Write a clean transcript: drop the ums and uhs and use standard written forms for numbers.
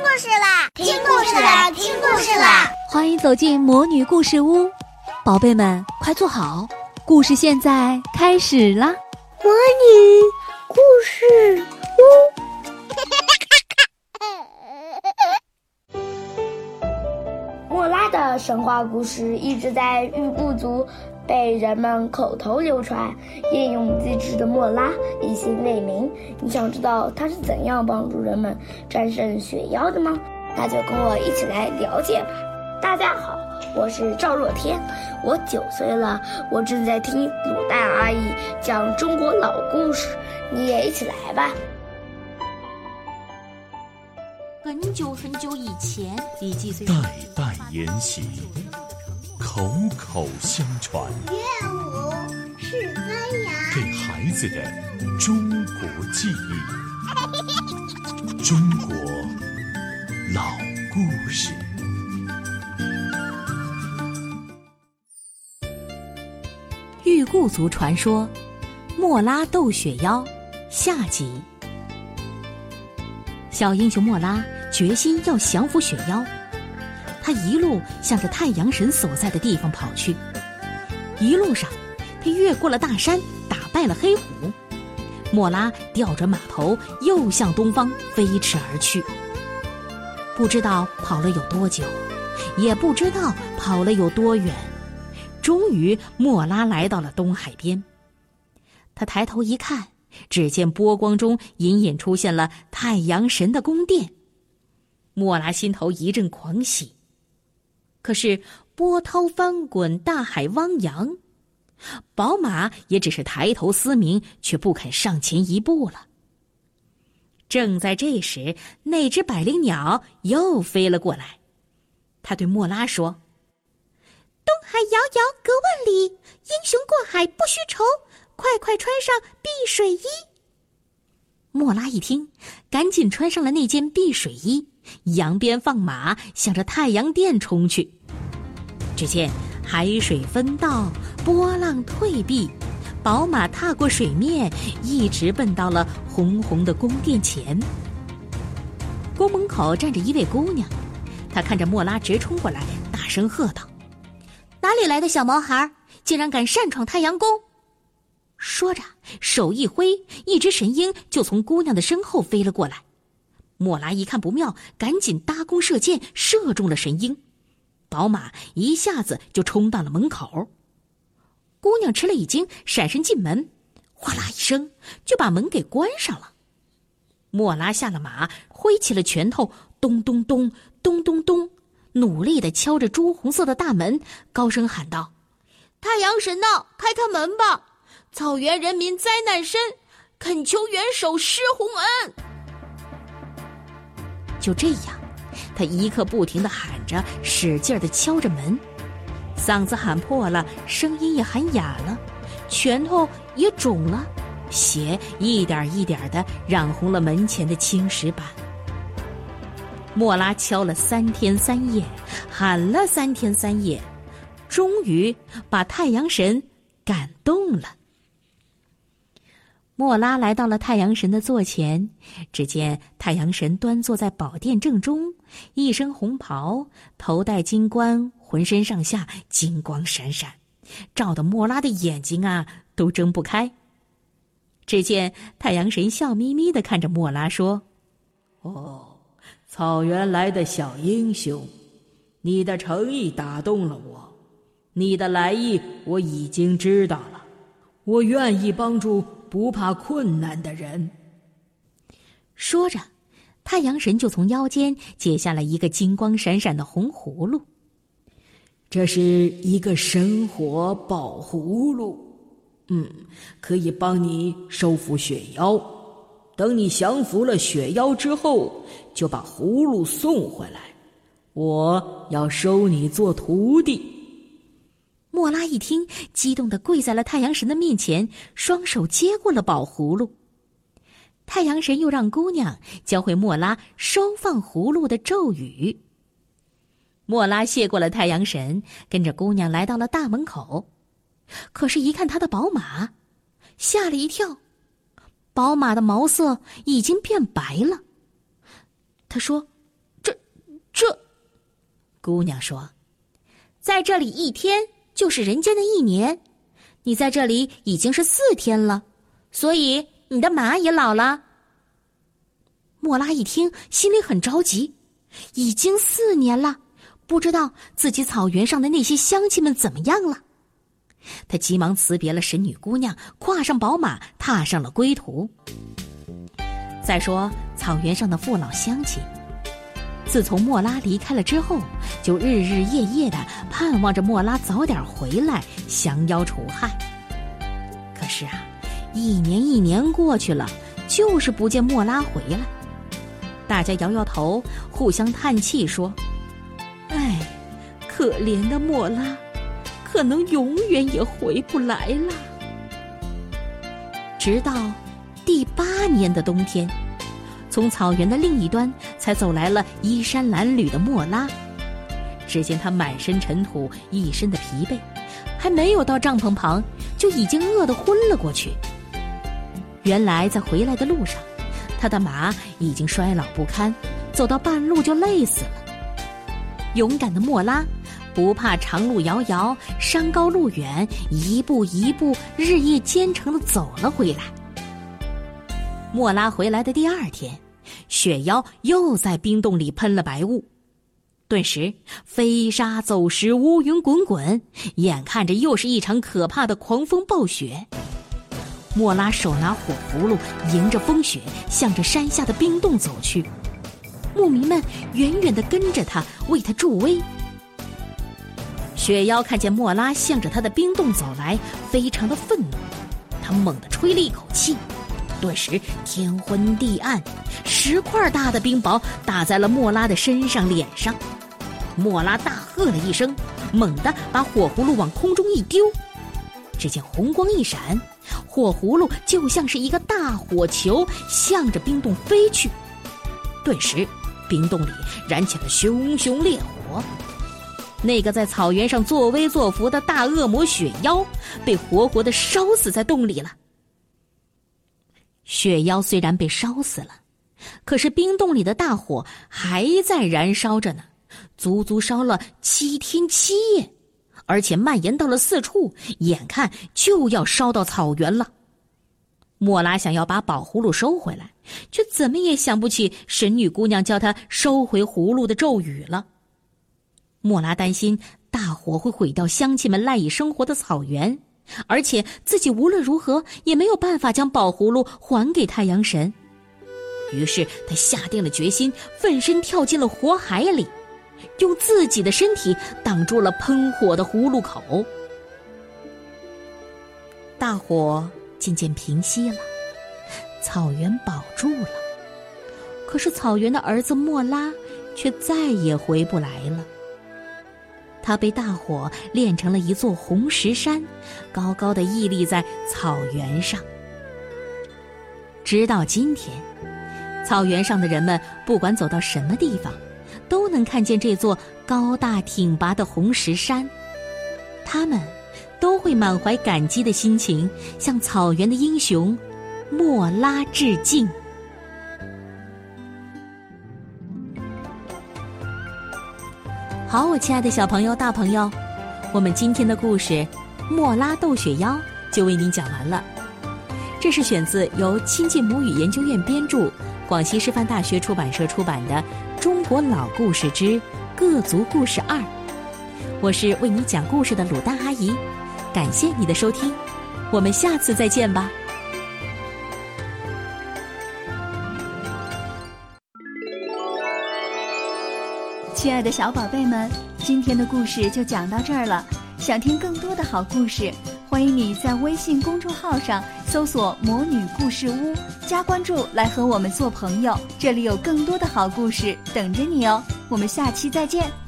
故事啦！听故事啦！听故事啦！ 欢迎走进魔女故事屋，宝贝们快坐好，故事现在开始啦！ 魔女故事屋。莫拉的神话故事一直在玉部族被人们口头流传，英勇机智的莫拉一心为民。你想知道他是怎样帮助人们战胜雪妖的吗？那就跟我一起来了解吧。大家好，我是赵若天，我9岁了，我正在听卤蛋阿姨讲中国老故事，你也一起来吧。 很久很久以前，李继虽代代沿袭，口口相传， 乐舞是歌谣， 给孩子的中国记忆，中国老故事。 玉固族传说，莫拉斗雪妖下集。小英雄莫拉决心要降服雪妖，他一路向着太阳神所在的地方跑去。一路上，他越过了大山，打败了黑虎。莫拉调转马头，又向东方飞驰而去。不知道跑了有多久，也不知道跑了有多远，终于莫拉来到了东海边。他抬头一看，只见波光中隐隐出现了太阳神的宫殿。莫拉心头一阵狂喜，可是波涛翻滚，大海汪洋，宝马也只是抬头嘶鸣，却不肯上前一步了。正在这时，那只百灵鸟又飞了过来，他对莫拉说：东海遥遥隔万里，英雄过海不须愁，快快穿上避水衣。莫拉一听，赶紧穿上了那件避水衣，扬鞭放马，向着太阳殿冲去。只见海水分道，波浪退避，宝马踏过水面，一直奔到了红红的宫殿前。宫门口站着一位姑娘，她看着莫拉直冲过来，大声喝道：哪里来的小毛孩，竟然敢擅闯太阳宫！说着手一挥，一只神鹰就从姑娘的身后飞了过来。莫拉一看不妙，赶紧搭弓射箭，射中了神鹰。宝马一下子就冲到了门口。姑娘吃了一惊，闪身进门，哗啦一声就把门给关上了。莫拉下了马，挥起了拳头，咚咚咚咚咚咚，努力地敲着朱红色的大门，高声喊道：太阳神呐，开开门吧！草原人民灾难深，恳求元首施洪恩。就这样，他一刻不停地喊着，使劲地敲着门，嗓子喊破了，声音也喊哑了，拳头也肿了，血一点一点地染红了门前的青石板。莫拉敲了3天3夜，喊了3天3夜，终于把太阳神感动了。莫拉来到了太阳神的座前，只见太阳神端坐在宝殿正中，一身红袍，头戴金冠，浑身上下金光闪闪，照得莫拉的眼睛都睁不开。只见太阳神笑眯眯地看着莫拉说：草原来的小英雄，你的诚意打动了我，你的来意我已经知道了，我愿意帮助不怕困难的人。说着，太阳神就从腰间解下了一个金光闪闪的红葫芦。这是一个神火宝葫芦，可以帮你收服雪妖。等你降服了雪妖之后，就把葫芦送回来，我要收你做徒弟。莫拉一听，激动地跪在了太阳神的面前，双手接过了宝葫芦。太阳神又让姑娘教会莫拉收放葫芦的咒语。莫拉谢过了太阳神，跟着姑娘来到了大门口。可是一看他的宝马，吓了一跳，宝马的毛色已经变白了。他说： 姑娘说：“在这里1天就是人间的1年，你在这里已经是4天了，所以你的马也老了。”莫拉一听，心里很着急，已经4年了，不知道自己草原上的那些乡亲们怎么样了。他急忙辞别了神女姑娘，跨上宝马，踏上了归途。再说草原上的父老乡亲，自从莫拉离开了之后，就日日夜夜地盼望着莫拉早点回来降妖除害。可是啊，1年1年过去了，就是不见莫拉回来。大家摇摇头，互相叹气说：“哎，可怜的莫拉，可能永远也回不来了。”直到第8年的冬天，从草原的另一端才走来了衣衫褴褛的莫拉。只见他满身尘土，一身的疲惫，还没有到帐篷旁，就已经饿得昏了过去。原来在回来的路上，他的马已经衰老不堪，走到半路就累死了。勇敢的莫拉不怕长路遥遥，山高路远，一步一步日夜兼程地走了回来。莫拉回来的第2天，雪妖又在冰洞里喷了白雾，顿时飞沙走石，乌云滚滚，眼看着又是一场可怕的狂风暴雪。莫拉手拿火葫芦，迎着风雪向着山下的冰洞走去，牧民们远远地跟着他，为他助威。雪妖看见莫拉向着他的冰洞走来，非常的愤怒，他猛地吹了一口气，顿时天昏地暗，10块大的冰雹打在了莫拉的身上脸上。莫拉大喝了一声，猛地把火葫芦往空中一丢，只见红光一闪，火葫芦就像是一个大火球，向着冰洞飞去。顿时冰洞里燃起了熊熊烈火，那个在草原上作威作福的大恶魔雪妖被活活地烧死在洞里了。雪妖虽然被烧死了，可是冰洞里的大火还在燃烧着呢，足足烧了7天7夜，而且蔓延到了4处，眼看就要烧到草原了。莫拉想要把宝葫芦收回来，却怎么也想不起神女姑娘叫他收回葫芦的咒语了。莫拉担心大火会毁掉乡亲们赖以生活的草原，而且自己无论如何也没有办法将宝葫芦还给太阳神。于是他下定了决心，奋身跳进了火海里，用自己的身体挡住了喷火的葫芦口。大火渐渐平息了，草原保住了，可是草原的儿子莫拉却再也回不来了。他被大火炼成了一座红石山，高高地屹立在草原上。直到今天，草原上的人们不管走到什么地方，都能看见这座高大挺拔的红石山，他们都会满怀感激的心情向草原的英雄莫拉致敬。好，我亲爱的小朋友大朋友，我们今天的故事《莫拉斗雪妖》就为您讲完了。这是选自由亲近母语研究院编著，广西师范大学出版社出版的《中国老故事之各族故事2》。我是为你讲故事的鲁丹阿姨，感谢你的收听，我们下次再见吧。 亲爱的小宝贝们，今天的故事就讲到这儿了。想听更多的好故事，欢迎你在微信公众号上搜索魔女故事屋，加关注来和我们做朋友，这里有更多的好故事等着你哦。我们下期再见。